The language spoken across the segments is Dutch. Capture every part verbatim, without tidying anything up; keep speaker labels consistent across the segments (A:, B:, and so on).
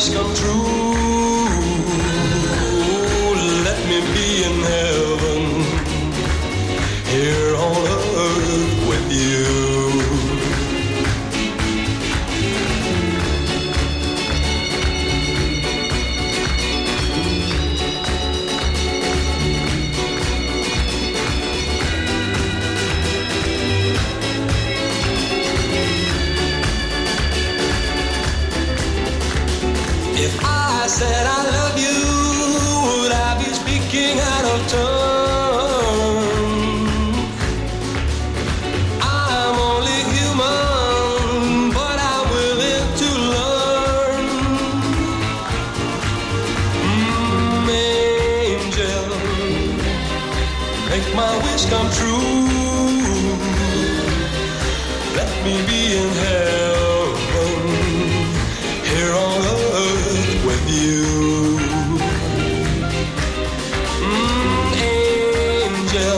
A: wish come true. Let me be in heaven, here on earth with you. If I said I love you, would I be speaking out of turn? I'm only human, but I'm willing to learn. Mm, angel, make my wish come true. Let me be in heaven, here on earth with you. Mm, angel,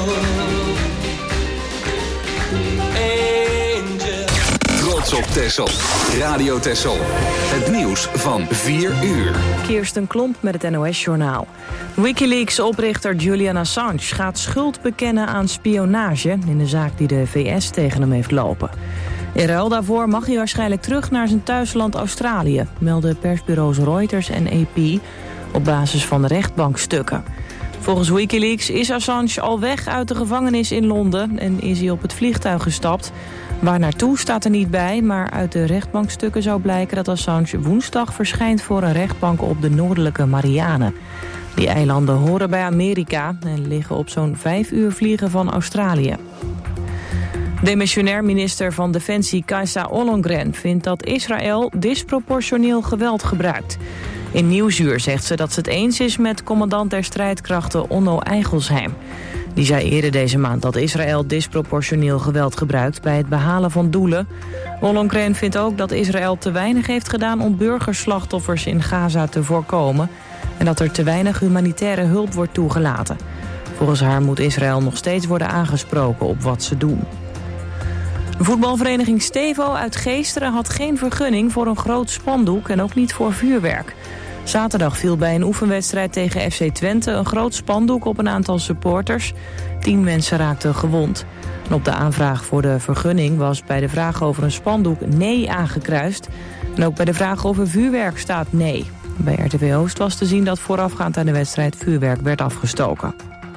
A: angel.
B: Trots op Texel. Radio Texel. Het nieuws van vier uur.
C: Kirsten Klomp met het N O S-journaal. Wikileaks-oprichter Julian Assange gaat schuld bekennen aan spionage in de zaak die de V S tegen hem heeft lopen. In ruil daarvoor mag hij waarschijnlijk terug naar zijn thuisland Australië, melden persbureaus Reuters en A P op basis van de rechtbankstukken. Volgens Wikileaks is Assange al weg uit de gevangenis in Londen en is hij op het vliegtuig gestapt. Waar naartoe staat er niet bij, maar uit de rechtbankstukken zou blijken dat Assange woensdag verschijnt voor een rechtbank op de noordelijke Marianen. Die eilanden horen bij Amerika en liggen op zo'n vijf uur vliegen van Australië. Demissionair minister van Defensie Kajsa Ollongren vindt dat Israël disproportioneel geweld gebruikt. In Nieuwsuur zegt ze dat ze het eens is met commandant der strijdkrachten Onno Eigelsheim. Die zei eerder deze maand dat Israël disproportioneel geweld gebruikt bij het behalen van doelen. Ollongren vindt ook dat Israël te weinig heeft gedaan om burgerslachtoffers in Gaza te voorkomen en dat er te weinig humanitaire hulp wordt toegelaten. Volgens haar moet Israël nog steeds worden aangesproken op wat ze doen. Voetbalvereniging Stevo uit Geesteren had geen vergunning voor een groot spandoek en ook niet voor vuurwerk. Zaterdag viel bij een oefenwedstrijd tegen F C Twente een groot spandoek op een aantal supporters. Tien mensen raakten gewond. En op de aanvraag voor de vergunning was bij de vraag over een spandoek nee aangekruist. En ook bij de vraag over vuurwerk staat nee. Bij R T V Oost was te zien dat voorafgaand aan de wedstrijd vuurwerk werd afgestoken.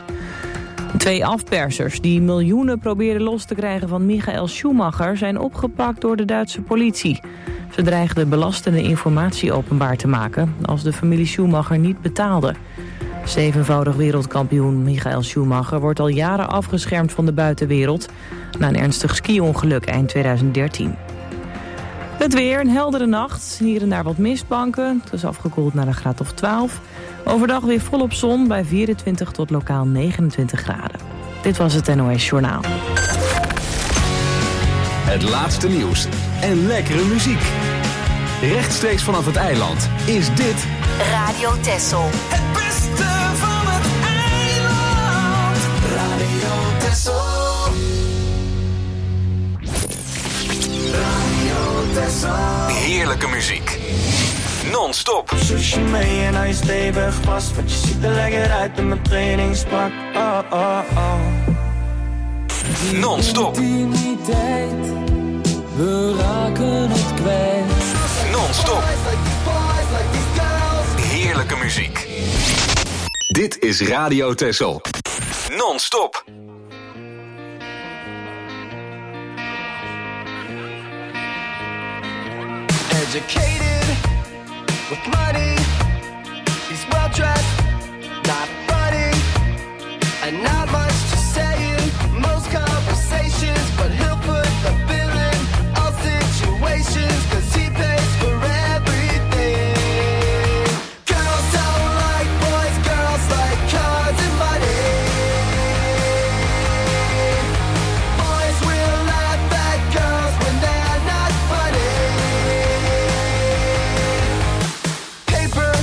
C: Twee afpersers die miljoenen probeerden los te krijgen van Michael Schumacher zijn opgepakt door de Duitse politie. Ze dreigden belastende informatie openbaar te maken als de familie Schumacher niet betaalde. Zevenvoudig wereldkampioen Michael Schumacher wordt al jaren afgeschermd van de buitenwereld na een ernstig ski-ongeluk eind tweeduizend dertien. Het weer, een heldere nacht, hier en daar wat mistbanken. Het is afgekoeld naar een graad of twaalf. Overdag weer volop zon bij vierentwintig tot lokaal negenentwintig graden. Dit was het N O S Journaal.
B: Het laatste nieuws en lekkere muziek. Rechtstreeks vanaf het eiland is dit
D: Radio Texel.
E: Het beste van het eiland. Radio Texel. Radio Texel.
B: heerlijke muziek. Non-stop.
F: Sushi mee en hij is stevig vast, want je ziet er lekker uit in mijn trainingspak. Oh, oh, oh.
B: Non-stop.
G: Intimiteit, we raken het kwijt.
B: Non-stop. Heerlijke muziek. Dit is Radio Texel. Non-stop.
E: Educated with money, he's well dressed, not funny, and not much to say in most conversations, but he'll put the bill in all situations, cause he pays for everything. Girls don't like boys, girls like cars and money. Boys will laugh at girls when they're not funny. Paper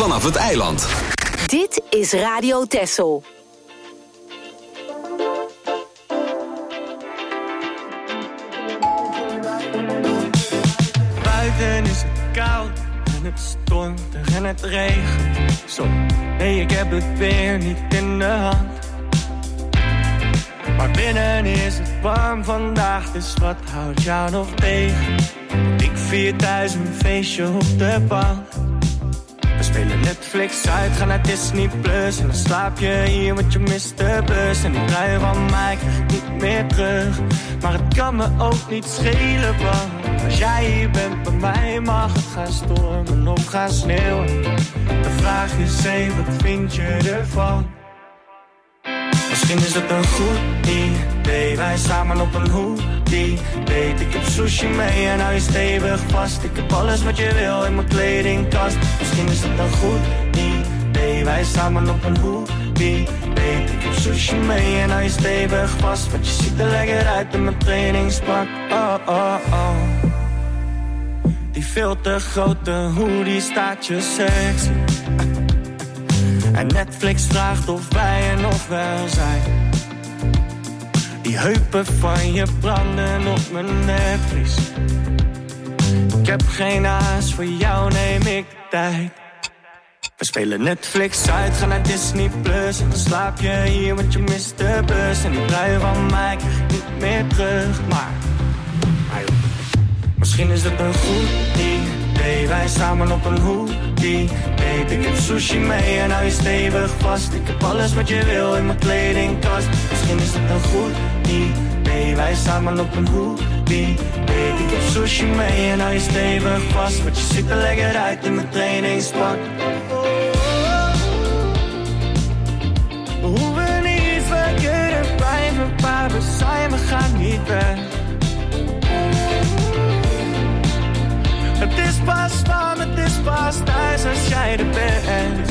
B: vanaf het eiland.
D: Dit is Radio Texel.
F: Buiten is het koud en het stormt en het regent. Zo, nee, ik heb het weer niet in de hand. Maar binnen is het warm vandaag, dus wat houdt jou nog tegen? Ik vier thuis een feestje op de bank. We spelen Netflix uit, gaan naar Disney Plus. En dan slaap je hier, want je mist de bus. En die trui van mij krijg ik niet meer terug. Maar het kan me ook niet schelen, want als jij hier bent bij mij, mag het gaan stormen of gaan sneeuwen. De vraag is, hé, wat vind je ervan? Misschien is het een goed idee, wij samen op een hoodie date. Ik heb sushi mee en hou je stevig vast. Ik heb alles wat je wil in mijn kledingkast. Misschien is het een goed idee, wij samen op een hoodie date. Ik heb sushi mee en hou je stevig vast. Want je ziet er lekker uit in mijn trainingspak. Oh, oh, oh. Die veel te grote hoodie staat je sexy. En Netflix vraagt of wij er nog wel zijn. Die heupen van je branden op mijn netvlies. Ik heb geen haast, voor jou neem ik de tijd. We spelen Netflix uit, gaan naar Disney Plus. En dan slaap je hier, want je mist de bus. En die trui van mij krijg ik niet meer terug. Maar, maar misschien is het een goed idee, wij samen op een hoodie date. Ik heb sushi mee en hou je stevig vast. Ik heb alles wat je wil in mijn kledingkast. Misschien is het een goed idee, wij samen op een hoodie date. Ik heb sushi mee en hou je stevig vast. Want je ziet er lekker uit in mijn trainingspak. We hoeven niet verkeerd te blijven waar we zijn, we gaan niet weg. Het is pas warm, het is pas thuis als jij er bent.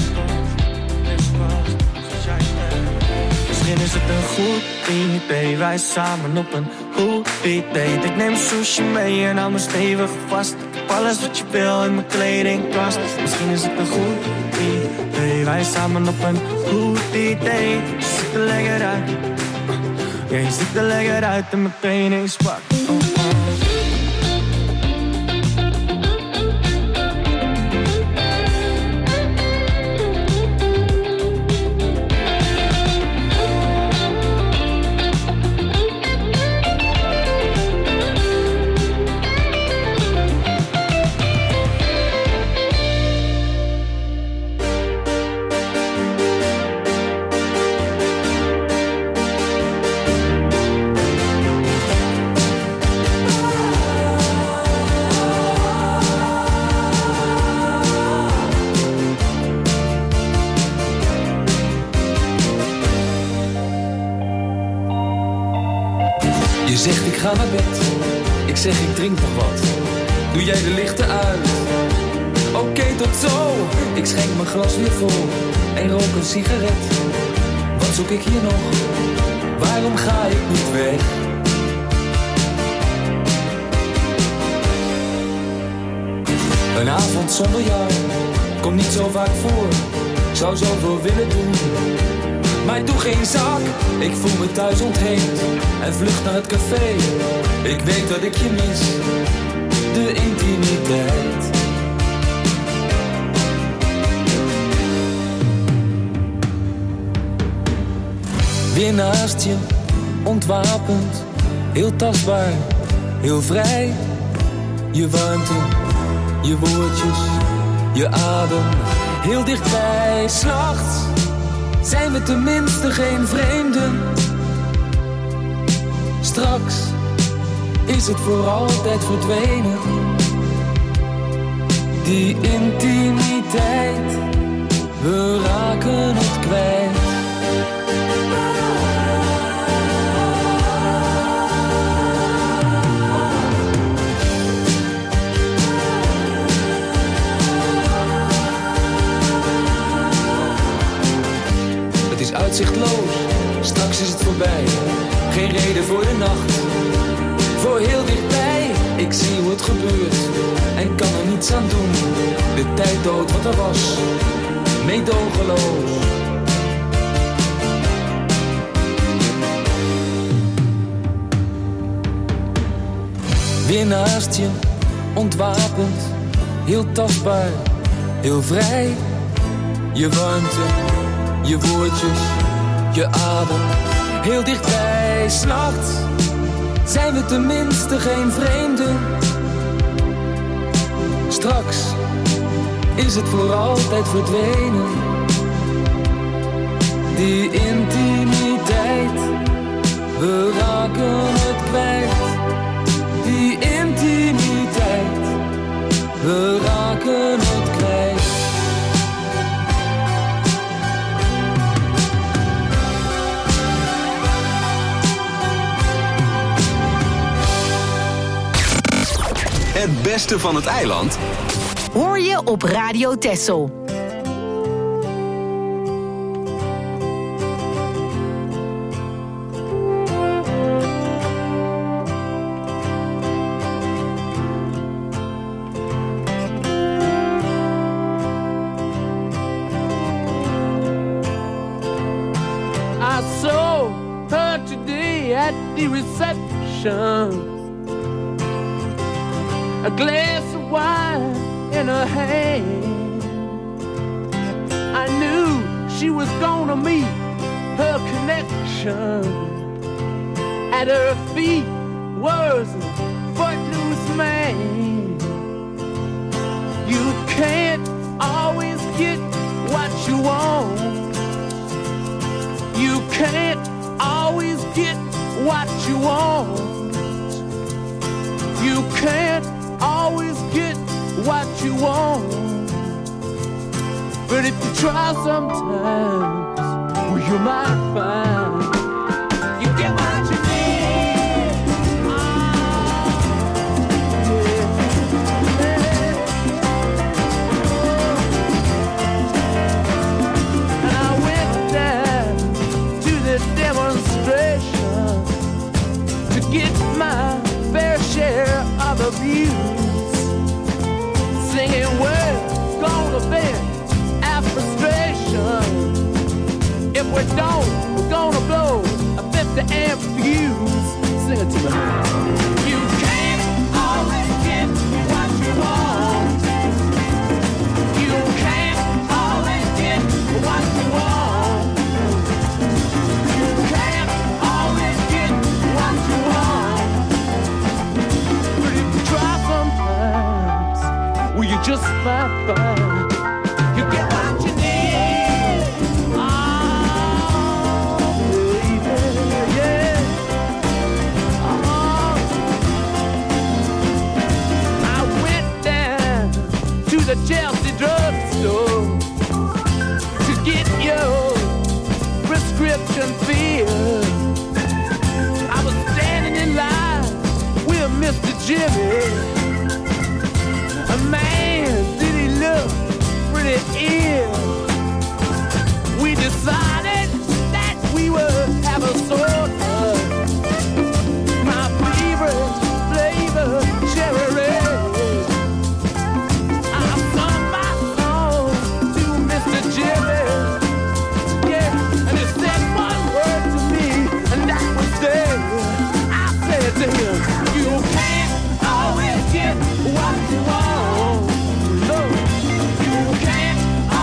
F: Misschien is het een goed idee, wij samen op een hoodie date. Ik neem sushi mee en hou me stevig vast. Ik heb alles wat je wil in mijn kledingkast. Misschien is het een goed idee, wij samen op een hoodie date. Je ziet er lekker uit, ja, je ziet er lekker uit in mijn trainingspak. Oh, oh.
G: Je zegt ik ga naar bed, ik zeg ik drink nog wat. Doe jij de lichten uit? Oké, okay, tot zo. Ik schenk mijn glas weer vol en rook een sigaret. Wat zoek ik hier nog? Waarom ga ik niet weg? Een avond zonder jou komt niet zo vaak voor. Zou zoveel willen doen, maar doe geen zak. Ik voel me thuis ontheemd en vlucht naar het café. Ik weet dat ik je mis, de intimiteit. Weer naast je, ontwapend, heel tastbaar, heel vrij. Je warmte, je woordjes, je adem, heel dichtbij. 's Nachts zijn we tenminste geen vreemden. Straks is het voor altijd verdwenen. Die intimiteit, we raken het kwijt. Het is uitzichtloos, straks is het voorbij. Geen reden voor de nacht, voor heel dichtbij. Ik zie hoe het gebeurt en kan er niets aan doen. De tijd dood wat er was, meedogenloos. Weer naast je, ontwapend, heel tastbaar, heel vrij. Je warmte, je woordjes, je adem, heel dichtbij. 's Nachts zijn we tenminste geen vreemden. Straks is het voor altijd verdwenen. Die intimiteit, we raken het kwijt. Die intimiteit, we raken het kwijt.
B: Het beste van het eiland
D: hoor je op Radio Texel.
H: I saw her today at the reception. A glass of wine in her hand. I knew she was gonna meet her connection. At her feet was a footloose man. You can't always get what you want. You can't always get what you want. You can't always get what you want. But if you try sometimes, well, you might find you get what you need. Oh, yeah, yeah. And I went down to the demonstration to get my fair share of abuse, singing words gonna vent our frustration. If we don't, we're gonna blow a fifty amp fuse. Sing it to me. You can't always get what you want. You can't always get what you want. You can't always get what you want. But if you try sometimes, well, you just might find you get what you need. Oh, baby, yeah. Oh. I went down to the Chelsea drugstore to get your prescription filled. I was standing in line with Mister Jimmy. A man, did he look pretty ill? We decided that we would have a soda. My favorite flavor, cherry red. I sung my song to Mister Jimmy. Yeah, and he said one word to me, and that was there. I said to him, you can't always get what you want. No, you can't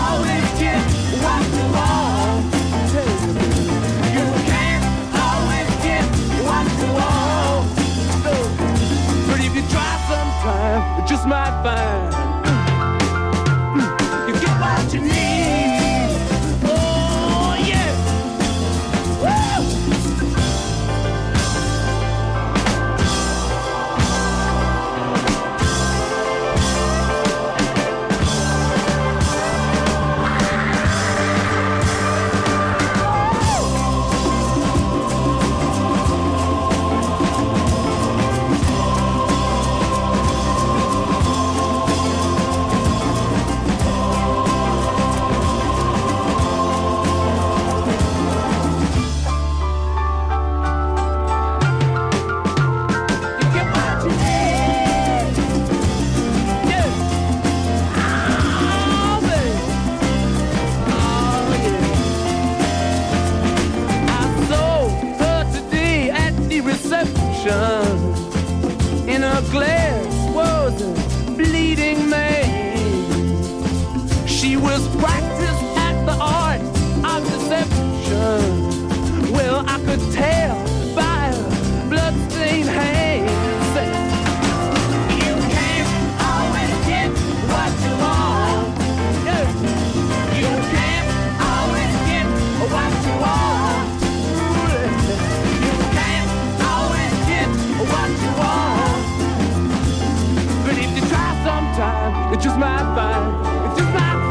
H: her glass was a bleeding man. She was practiced at the art of deception. Well, I could tell by her bloodstained hands. You can't always get what you want. Yeah. You can't always get what you want. You can't always get what you want. But if you try sometime, it just might find. It just might find.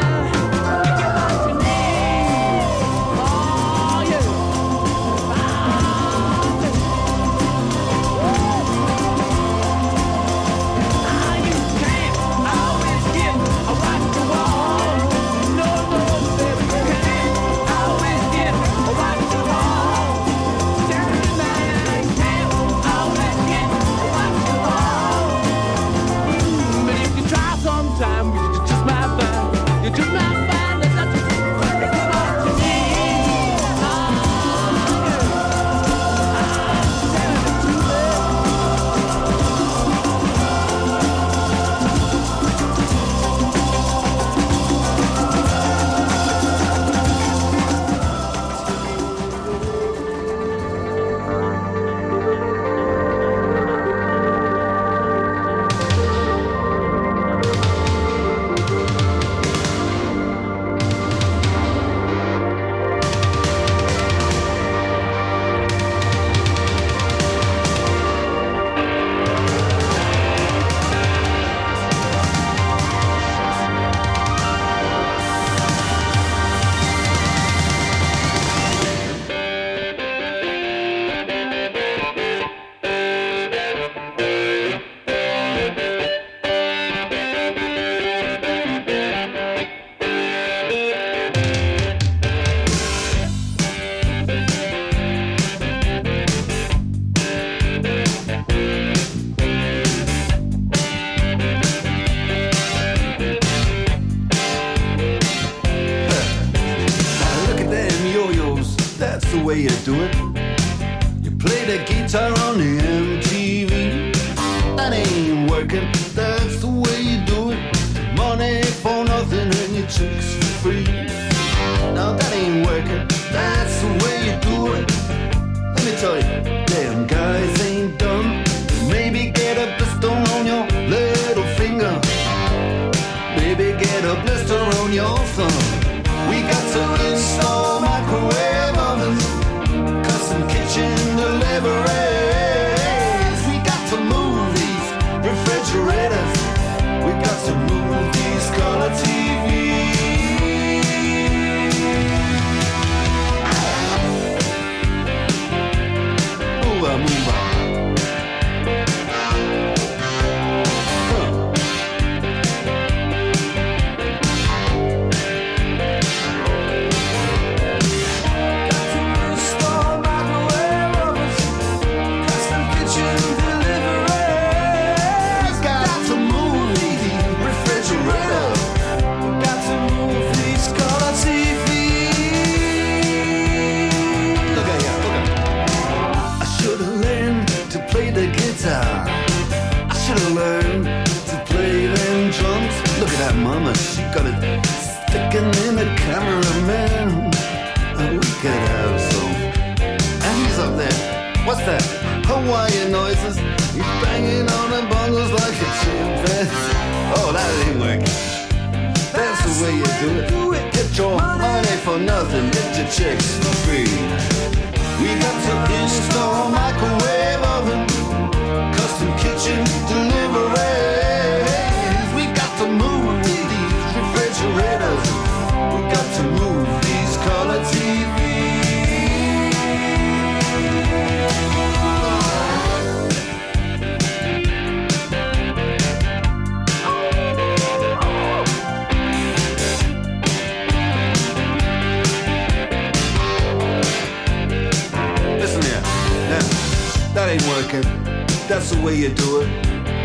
I: That's the way you do it.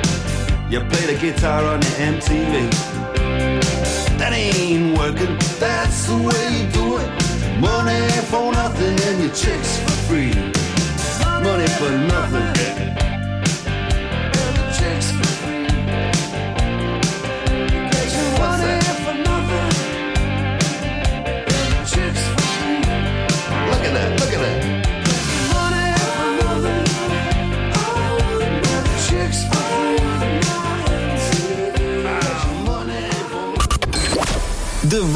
I: You play the guitar on the M T V. That ain't working. That's the way you do it. Money for nothing and your chicks for free. Money for nothing.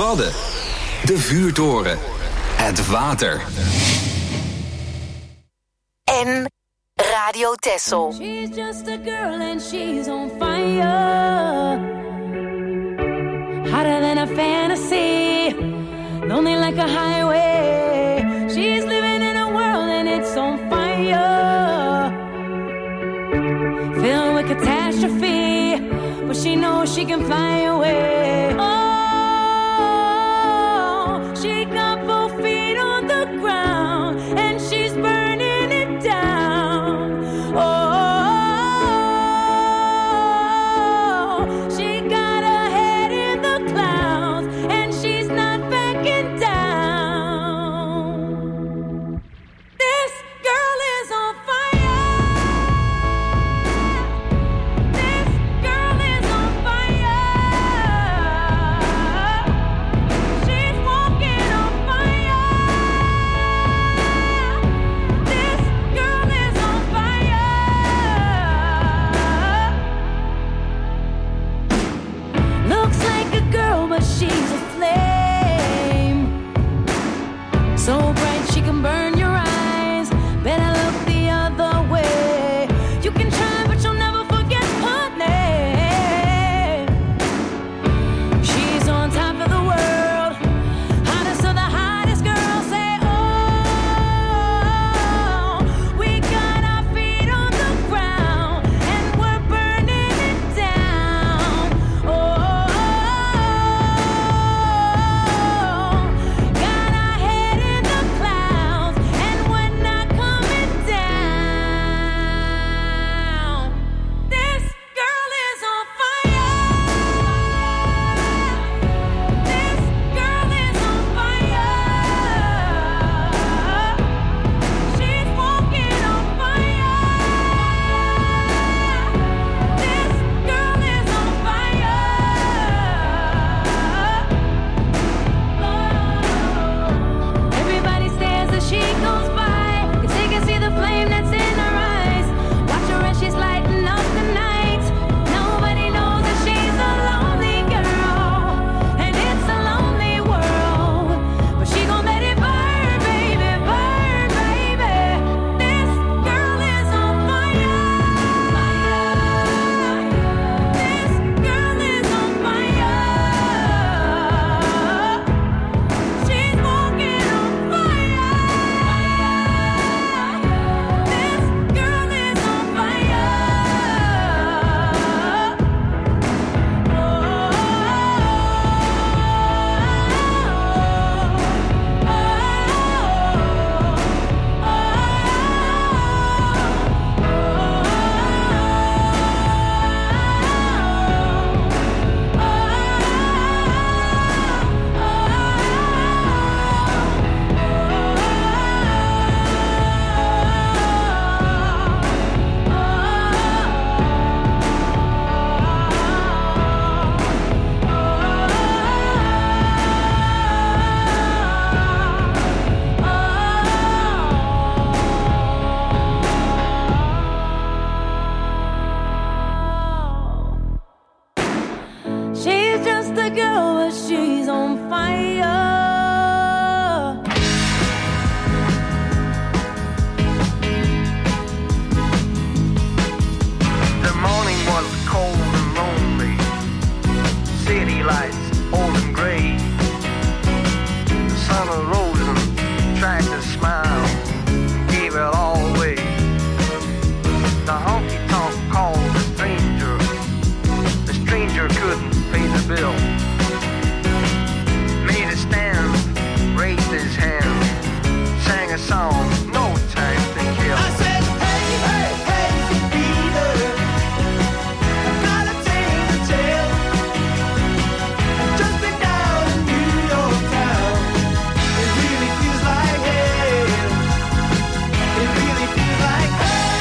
B: Wadden. De vuurtoren. Het water.
D: En Radio Texel.
J: She's just a girl and she's on fire. Hotter than a fantasy. Lonely like a highway. She's living in a world and it's on fire. Filled with catastrophe. But she knows she can fly away. Oh, she got both feet on the ground and she's burning it down. Oh, she got her head in the clouds and she's not backing down. This girl is on fire. This girl is on fire. She's walking on fire. This girl is on fire. Looks like a girl, but she's a flame. So bright she can burn your eyes. Better look the other way. You can try, but you'll never forget her name. She's on top of the world. Hottest of the hottest girls say, oh, we got our feet on the ground and we're burning it down. Oh, got our head in the clouds and we're not coming down. This girl is on fire. This girl is on fire. She's walking on fire. This girl is on fire. Everybody stares as she goes by, 'cause they can see the flame that's in her eyes. Watch her as she's lighting up the night. Nobody knows that she's a lonely girl, and it's a lonely world. But she gon' let it burn, baby, burn, baby. This girl is on fire. This girl is on fire. She's walking on fire. This girl is on fire. She's just a girl, but she's on fire.
F: The morning was cold and lonely. City lights old and gray. The sun arose and tried to smile, gave it all away. The honky tonk called the stranger. The stranger couldn't pay the bill. Made a stand, raised his hand, sang a song, no time to kill.
E: I said, hey, hey, hey, Peter, I've got a tale to tell. Just been down in New York town. It really feels like hell. It really feels like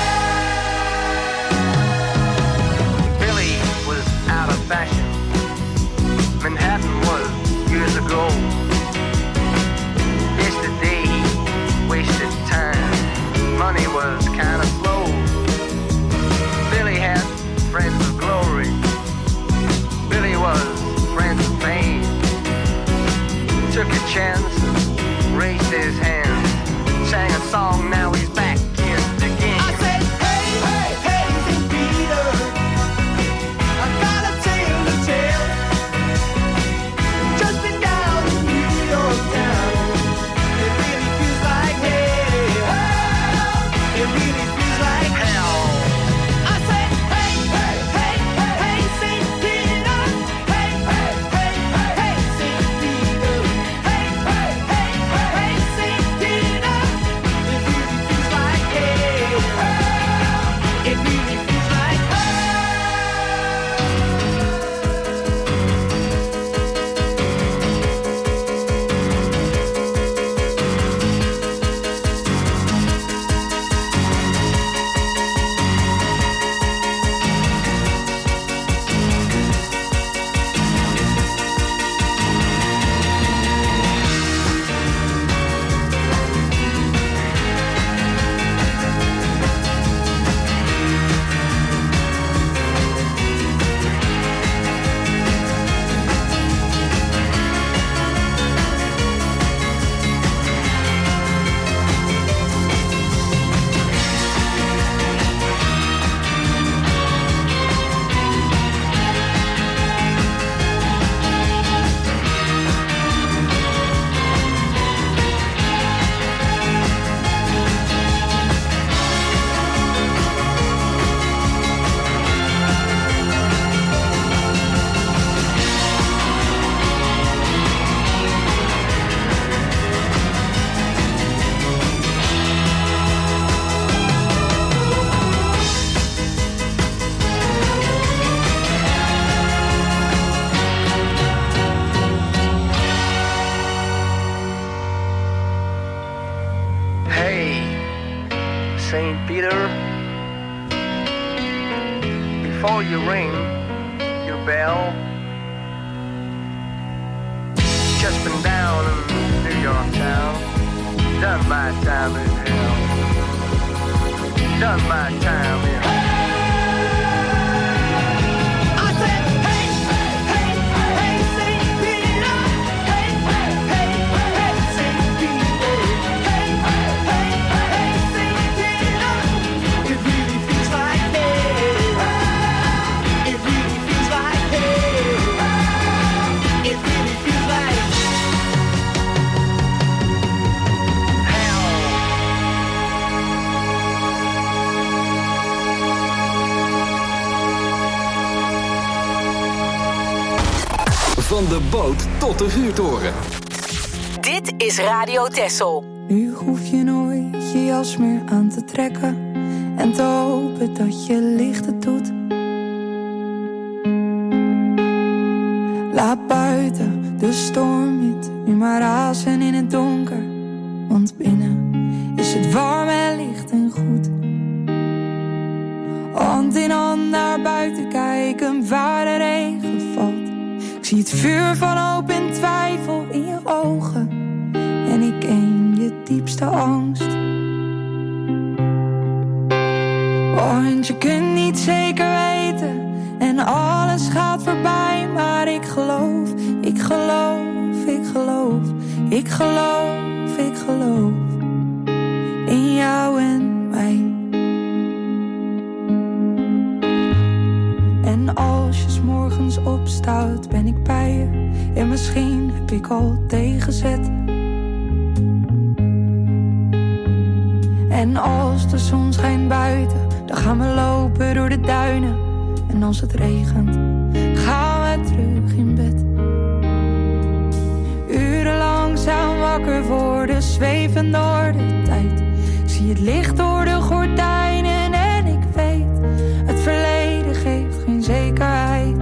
E: hell.
F: Philly was out of fashion. Manhattan was years ago. This
K: Saint Peter, before you ring your bell, just been down in New York town, done my time in hell, done my time in hell.
B: Van de boot tot de vuurtoren.
D: Dit is Radio Texel.
L: Nu hoef je nooit je jas meer aan te trekken en te hopen dat je licht het doet. Laat buiten de stormwind nu maar razen in het donker, want binnen is het warm en licht en goed. Hand in hand naar buiten kijken waar de regen valt. Ik zie het vuur van hoop en twijfel in je ogen en ik ken je diepste angst. Want je kunt niet zeker weten en alles gaat voorbij, maar ik geloof, ik geloof, ik geloof, ik geloof, ik geloof in jou en mij. En als je 's morgens opstaat, ben ik bij je. En misschien heb ik al tegenzet. En als de zon schijnt buiten, dan gaan we lopen door de duinen. En als het regent, gaan we terug in bed. Urenlang zijn wakker worden, zweven door de tijd. Ik zie het licht door de gordijnen en ik weet, het verleden geeft geen zekerheid.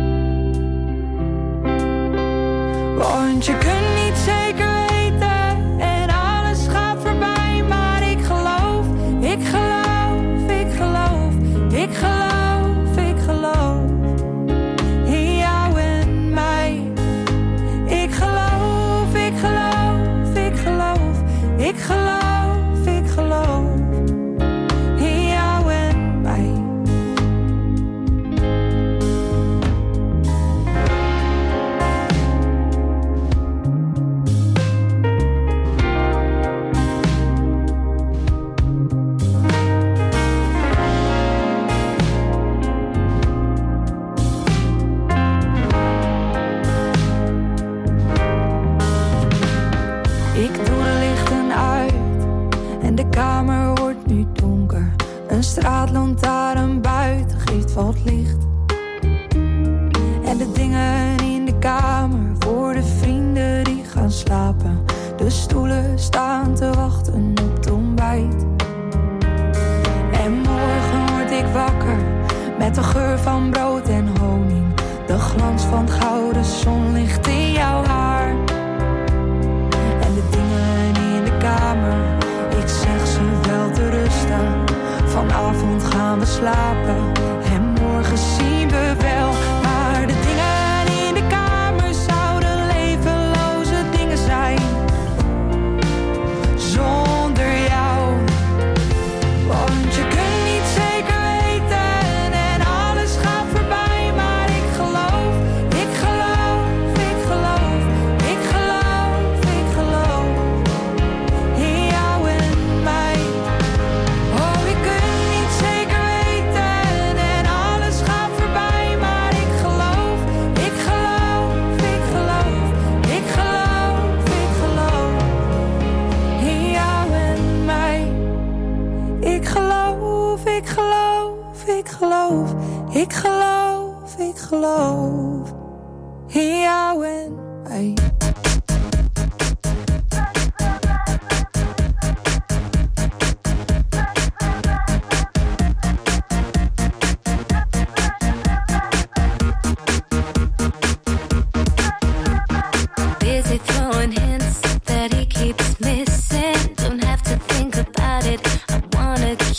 L: Want je kunt niet zeker weten en alles gaat voorbij, maar ik geloof, ik geloof, ik geloof, ik geloof, ik geloof in jou en mij. Ik geloof, ik geloof, ik geloof, ik geloof, ik geloof in jou en mij. Ik doe de lichten uit en de kamer wordt nu donker. Een straatlantaarn buiten geeft wat licht. En de dingen in de kamer worden vrienden die gaan slapen. De stoelen staan te wachten op het ontbijt. En morgen word ik wakker met de geur van brood en honing. De glans van het gouden zonlicht in jouw haar. En de dingen in de kamer, ik zeg ze wel te rusten. Vanavond gaan we slapen en morgen zien we wel. Maar de dingen in de kamer zouden levenloze dingen zijn zonder jou. Want je kunt niet zeker weten en alles gaat voorbij, maar ik geloof, ik geloof, ik geloof, ik geloof, ik geloof in jou en mij. Oh, ik kunt niet zeker weten en alles gaat voorbij, maar ik geloof, ik geloof, ik geloof, ik geloof, ik geloof in jou en mij. Ik geloof, ik geloof, ik geloof, ik geloof, ik geloof in jou en mij.
J: Busy throwing hints that he keeps missing. Don't have to think about it. I wanna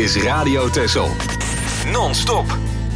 B: is Radio Texel. Non-stop.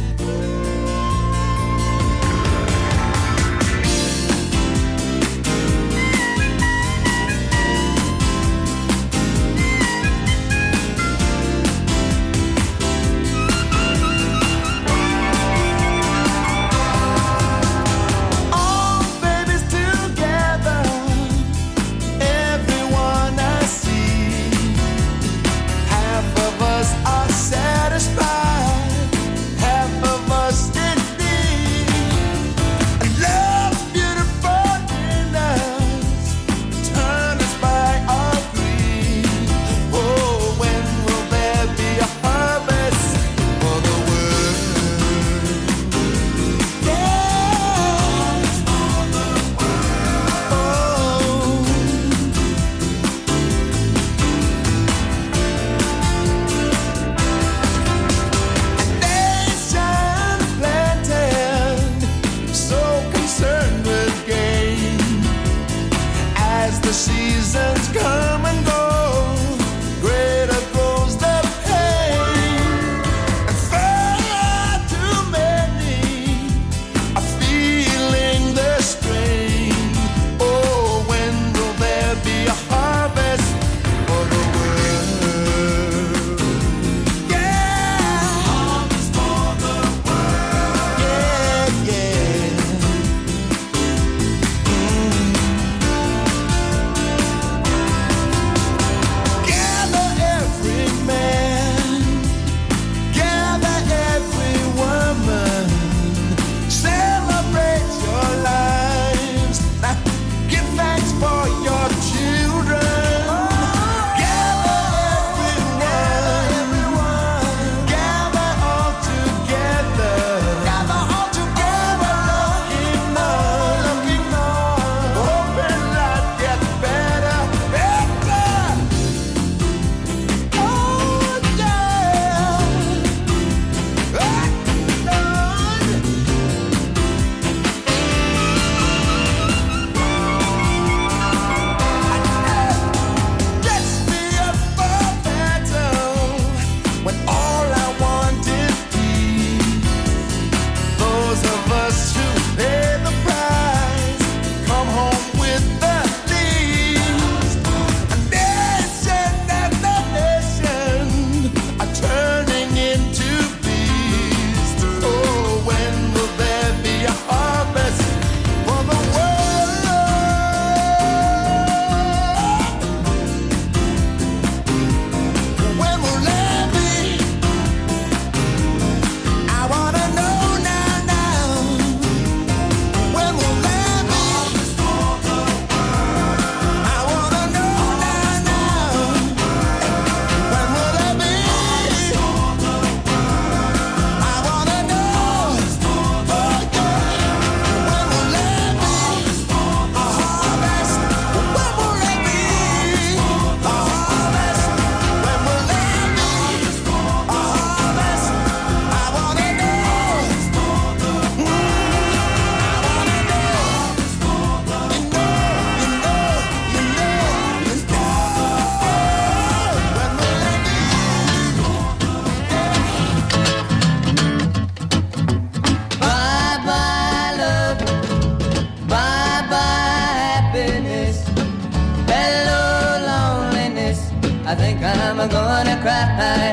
M: I'm gonna cry.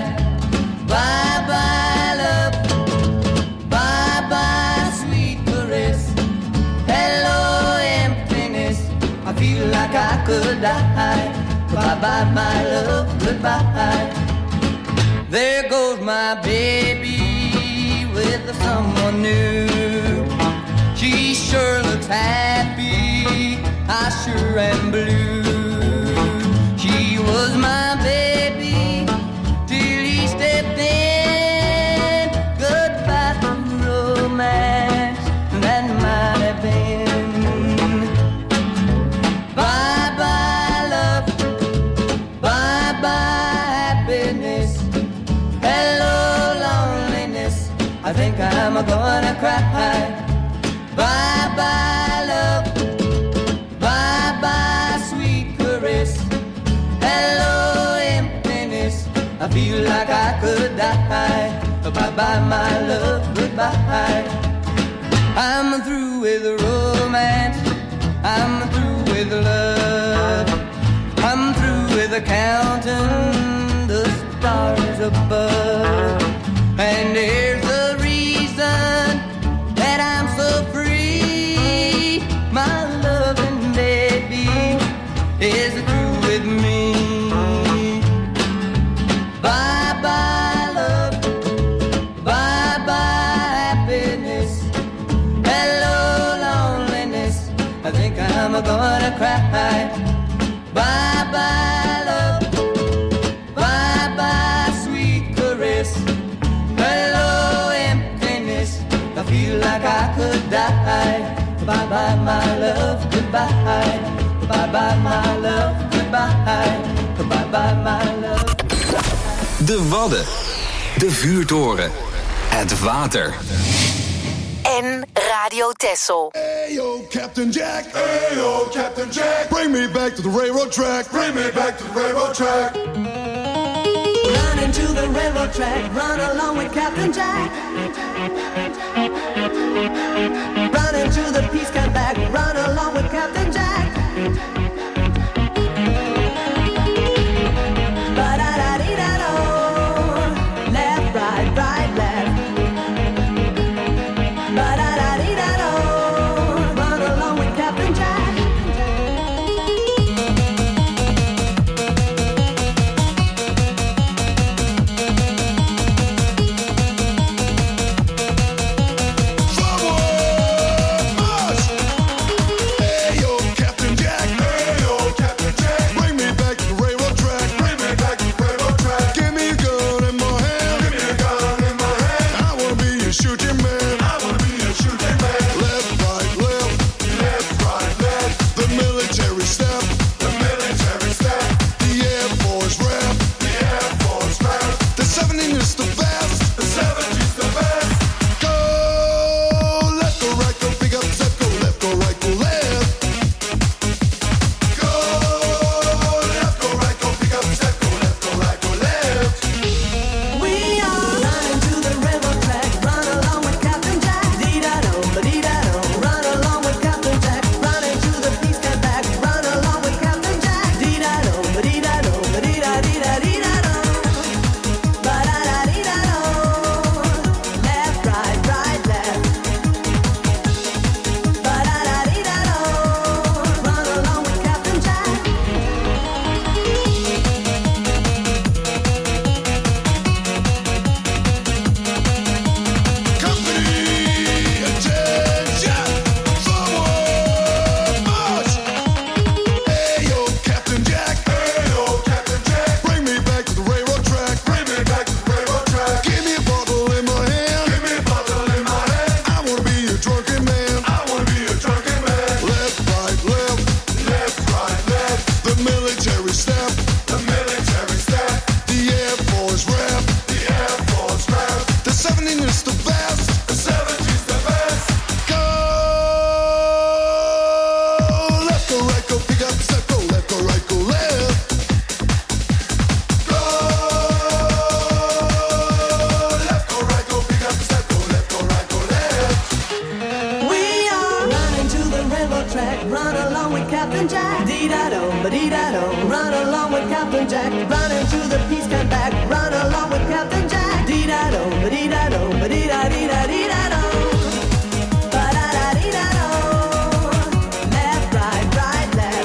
M: Bye bye love, bye bye sweet caress. Hello emptiness, I feel like I could die. Bye bye my love, goodbye. There goes my baby with someone new. She sure looks happy, I sure am blue. She was my baby till he stepped in. Goodbye to romance, that might have been. Bye bye love, bye bye happiness. Hello loneliness, I think I'm gonna cry. Bye bye love, bye bye sweet caress. Hello emptiness, I feel like I could Bye-bye, my love, goodbye. I'm through with romance. I'm through with love. I'm through with counting the stars above. And here's the reason that I'm so free. My loving baby is through with me. Bye-bye, love. Bye-bye, happiness. Hello, loneliness. I think I'm gonna cry. Bye-bye, love. Bye-bye, sweet caress. Hello, emptiness. I feel like I could die. Bye-bye, my love, goodbye. Bye-bye, my love, goodbye. Bye-bye, my love.
B: De Wadden. De vuurtoren. Het water.
D: En Radio Texel.
N: Hey yo, Captain Jack. Hey yo, Captain Jack. Bring me back to the railroad track. Bring me back to the railroad track.
E: Run into the railroad track. Run along with Captain Jack. Run into the peace camp back. Run along with Captain Jack. Ba-da-da-dee-da-do. Left, right, right, left. Ba-da-da-dee-da-do. Run along with Captain Jack.
N: Hey yo, Captain Jack. Hey yo, Captain Jack. Bring me back to the railroad track. Bring me back to the railroad track. Give me a gun in my hand. Give me a gun in my hand. I wanna be a shooting man. I wanna be a shooting man. Left, right, left. Left, right, left. The military step. The military step. The Air Force rep. The Air Force rep. The seventeen is the best. The seventies the best. Go left, go right, go pick up, step, go left, go right, go left. Go left, go right, go pick up, step, go left, go right, go left.
E: We are running to the railroad track. Run along with Captain Jack. Dee-da-do, ba-dee-da-do. Run along with Captain Jack. Run into the peace camp back. Run along with Captain Jack. Dee-da-do, ba-dee-da-do, ba-dee-da-dee-da-dee-da-do. Ba-da-da-dee-da-do. Left, right, right, left. Ba-da-da-dee-da-do. Run along with Captain Jack.
N: Company, attention, forward march. Hey yo, Captain Jack. Hey yo, Captain Jack. Bring me back to the railroad track. Bring me back to the railroad track. Give me a bottle in my hand. Give me a bottle in my hand. I wanna be a drunken man. I wanna be a drunken man. Left, right, left. Left, right, left. The military step. The military step. The Air Force rep. The Air Force rep. The seventeen is the best. The seventies the best. Go left, go right, go pick up, step, go left, go right, go left. Go left, go right, go pick up, step, go left, go right, go left.
E: We are running to the railroad track. Run along with Captain Jack. Dee-da-do, ba-dee-da-do. Run along with Captain Jack. Run into the peace camp back. Run along with Captain Jack. Dee-da-do, ba-dee-da-do, ba-dee-da-dee-da-dee-da-do. Ba-da-da-dee-da-do. Left, right, right, left.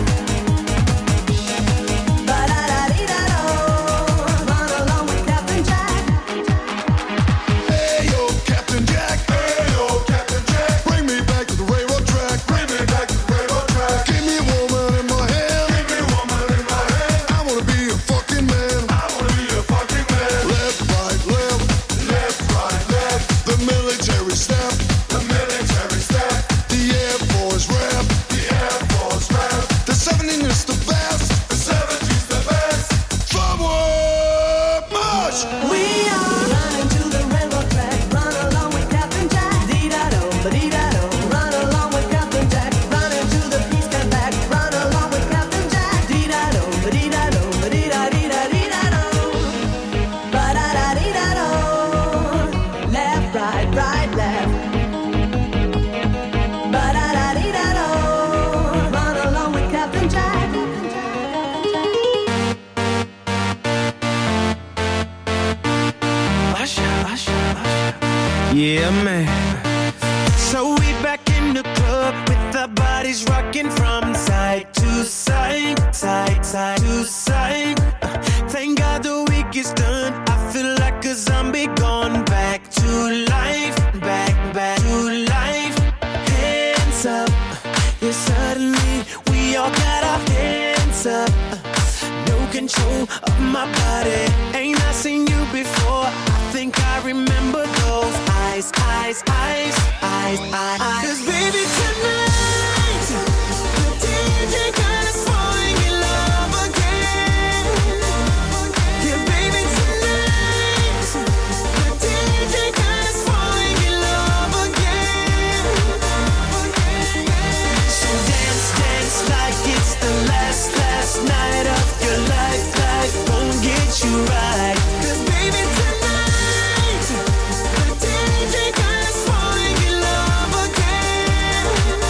E: Ba-da-da-dee-da-do. Run along with Captain Jack.
N: Hey yo, Captain Jack. Hey yo, Captain Jack. Bring me back to the railroad track. Bring me back to the railroad track. Give me a woman in my hand. Give me a woman in my hand. I wanna be a fucking man. I wanna be a fucking man. Left, right, left. Left, right, left. The military
F: Yeah, suddenly we all got our hands up. No control of my body. Ain't I seen you before? I think I remember those eyes, eyes, eyes, eyes, eyes. 'Cause baby tonight, the D J got us falling in love again. Yeah, baby tonight, the D J got us falling in love again. So dance, dance like it's the last, last night of your life. Life won't get you right. 'Cause baby tonight, the D J got us falling in love again.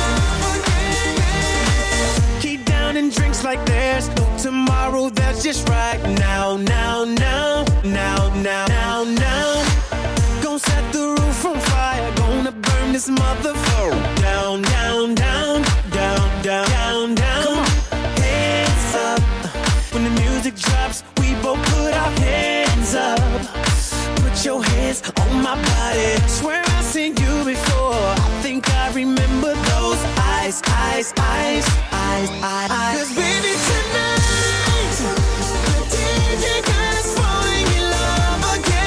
F: Keep down and drinks like there's no tomorrow. That's just right now, now, now, now, now, now, now. Gonna set the roof on fire. Gonna burn this motherfucker down, down, down, down, down, down, down. Come on. Hands up. When the music drops, we both put our hands up. Put your hands on my body. Swear I've seen you before. I think I remember those eyes, eyes, eyes, eyes, eyes. 'Cause baby tonight, the D J got us falling in love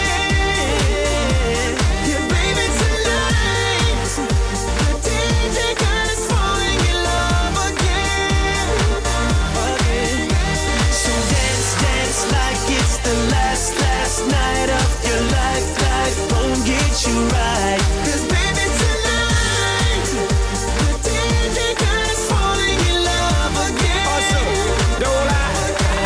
F: again. Yeah, baby tonight, the D J got us falling in love again. Again. So dance, dance like it's the last, last night of your life. Life won't get you right. 'Cause baby tonight, the D J got us falling in love again.
O: Awesome, don't lie.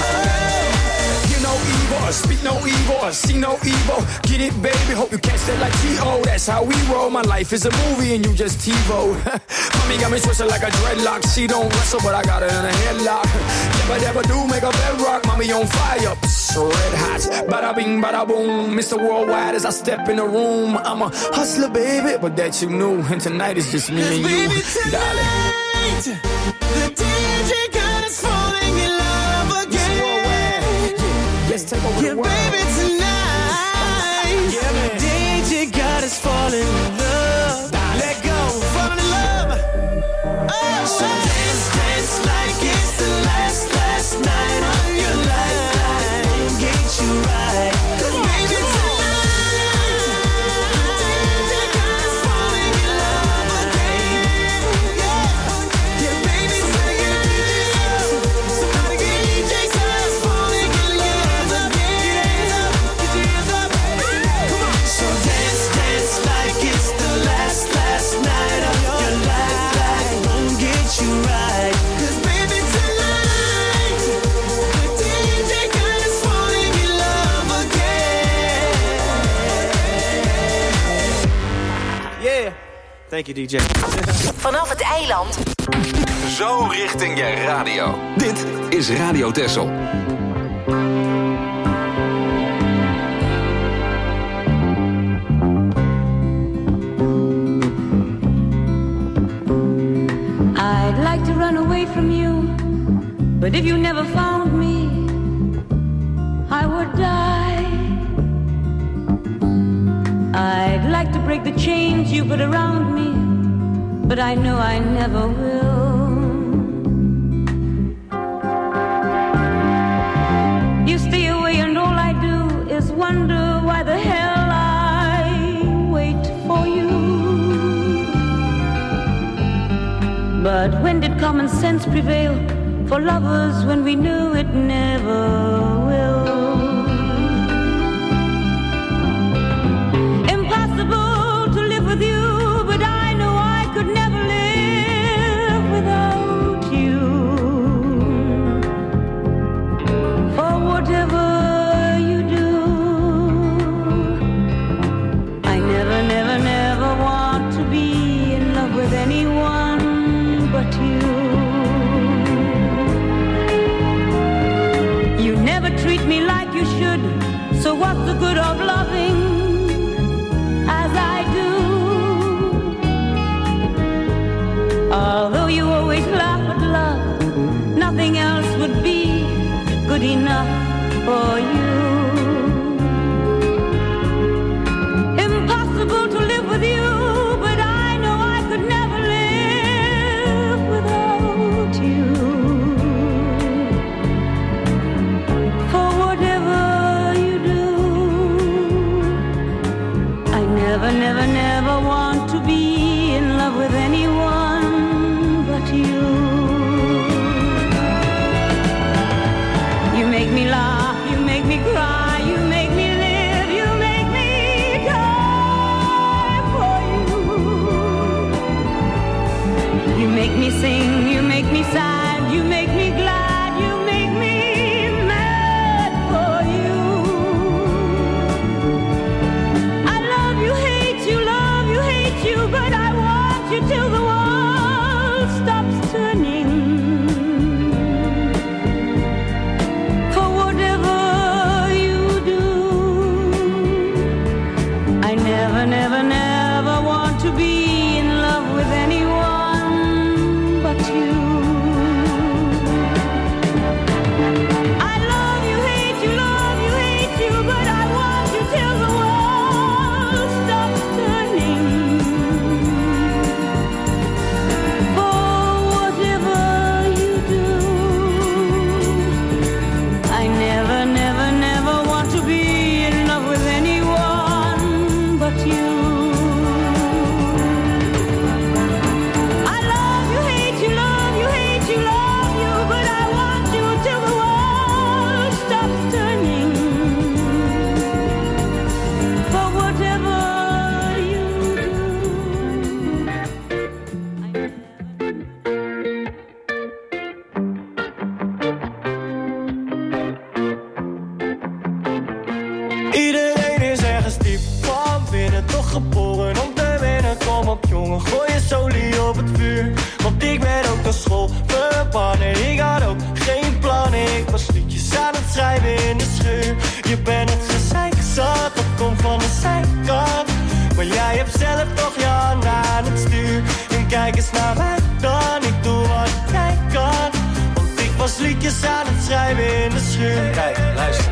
O: You know evil, or speak no evil, or see no evil. Get it, baby, hope you catch that like T O. That's how we roll. My life is a movie and you just TiVo. Mommy got me twisted like a dreadlock. She don't wrestle, but I got her in a headlock. Never, never do make a bedrock. Mommy on fire, psst, red hot. Bada bing, bada boom. Mister Worldwide as I step in the room. I'm a hustler, baby, but that you knew. And tonight is just me and you,
F: Baby
O: darling.
F: tonight, the D J got us falling in love again.
O: Yes, take over
F: Yeah,
O: the world.
F: baby tonight,
O: Yeah, man.
F: the D J got us falling in love. Let go, falling in love. Oh, so dance, dance like it's the last, last night of your life. Life won't get you right. 'Cause baby tonight, the D J got us falling in love again. Yeah, yeah, baby tonight, somebody get D J got us falling in love again. Get your hands up, get your hands up. Come on. So dance, dance like it's the last, last night of your life. Life won't get you right. 'Cause baby tonight, the D J got us falling in love again.
O: Yeah. Thank you, D J.
D: Vanaf het eiland.
B: Zo richting je radio. Dit is Radio Texel.
J: I'd like to run away from you, but if you never found me, I would die. I'd like to break the chains you put around me, but I know I never will. You stay away and all I do is wonder why the hell I wait for you. But when did common sense prevail for lovers when we knew it never will? Impossible to live with you, but I know I could never live without you. For whatever you do, I never, never, never want to be in love with anyone but you. You never treat me like you should, so what's the good of loving as I do? Although you always laugh at love, nothing else would be good enough for you. Impossible to live with you, but I know I could never live without You make me sing, you make me sad, you make me glad, you make me mad for you. I love you, hate you, love you, hate you, but I want you till the world stops turning. For whatever you do, I never, never, never want to be in love with anyone but you. I love you, hate you, love you, hate you, but I want you till the world stops turning. For whatever you do, I never, never, never want to be in love with anyone but you. I love you, hate you, love you, hate you, love you, but I want you till the world stops turning. For whatever you
F: Iedereen is ergens diep van binnen, toch geboren om te winnen. Kom op jongen, gooi je solie op het vuur. Want ik ben ook naar school verbannen. Ik had ook geen plannen, ik was liedjes aan het schrijven in de schuur. Je bent het gezeik zat, dat komt van de zijkant. Maar jij hebt zelf toch je handen aan het stuur. En kijk eens naar mij dan, ik doe wat jij kan. Want ik was liedjes aan het schrijven in de schuur. Kijk, luister.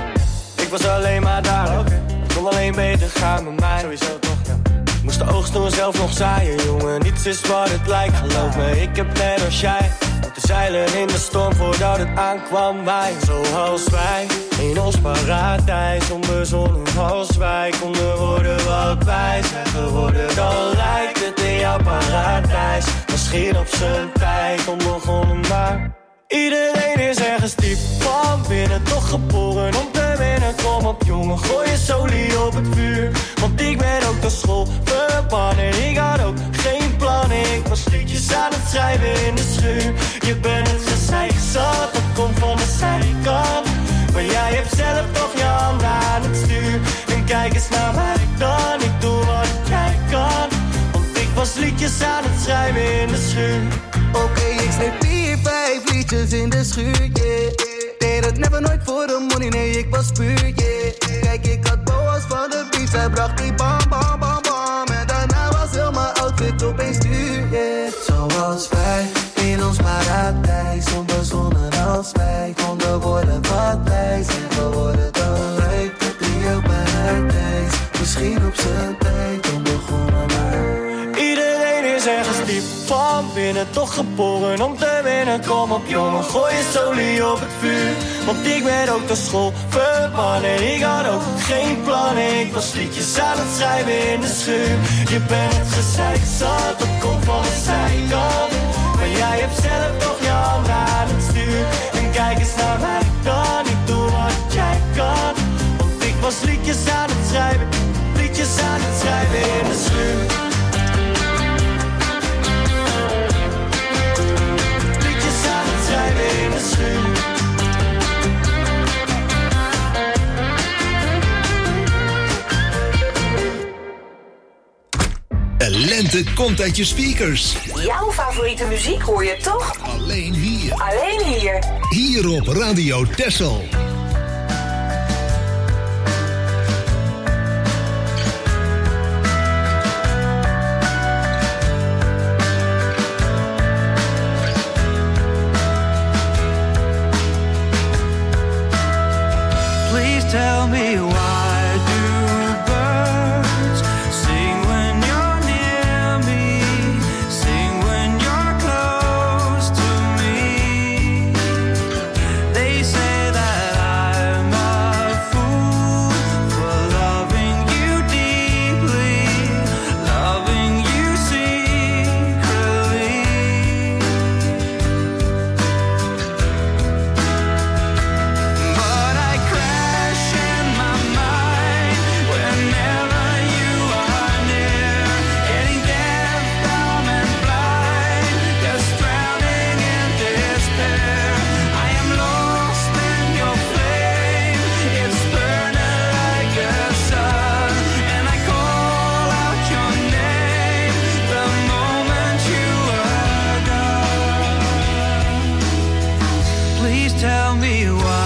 F: Ik was alleen maar daar, okay. Het kon alleen beter gaan met mij. Sowieso toch, ja. Ik moest de oogst toen zelf nog zaaien, jongen. Niets is wat het lijkt, geloof me. Ik heb net als jij moeten zeilen in de storm voordat het aankwam bij. Zoals wij, in ons paradijs, onbezonnen als wij konden worden wat wij zijn geworden. Dan lijkt het in jouw paradijs, misschien op zijn tijd onbegonnen maar. Iedereen is ergens diep van binnen, toch geboren om te winnen. Kom op jongen, gooi je solie op het vuur. Want ik ben ook naar school verbannen. Ik had ook geen plannen, ik was liedjes aan het schrijven in de schuur. Je bent het gezeik zat, dat komt van de zijkant. Maar jij hebt zelf toch je handen aan het stuur. En kijk eens naar mij dan, ik doe wat jij kan. Want ik was liedjes aan het schrijven in de schuur.
E: Oké, okay, ik schreef vier, vijf liedjes in de schuur, yeah. Deed het never nooit voor de money, nee, ik was puur, yeah. Kijk, ik had boas van de beat, zij bracht die bam, bam, bam, bam. En daarna was heel mijn outfit opeens duur, yeah. Zoals wij, in ons paradijs, onbezonnen als wij konden worden wat wij zijn geworden. Dan lijkt het in jouw paradijs, misschien op zijn tijd onbegonnen maar.
F: Iedereen is ergens diep van binnen, toch geboren om te winnen. Kom op jongen, gooi je solie op het vuur. Want ik ben ook naar school verbannen. Ik had ook geen plannen, ik was liedjes aan het schrijven in de schuur. Je bent het gezeik zat, dat komt van de zijkant. Maar jij hebt zelf toch je handen aan het stuur. En kijk eens naar mij dan, ik doe wat jij kan. Want ik was liedjes aan het schrijven, liedjes aan het schrijven in de schuur. In de schuur.
P: De lente komt uit je speakers.
D: Jouw favoriete muziek hoor je toch?
P: Alleen hier.
D: Alleen hier.
P: Hier op Radio Texel.
Q: Tell me why do birds sing when you're near me, sing when you're close to me. They say that me why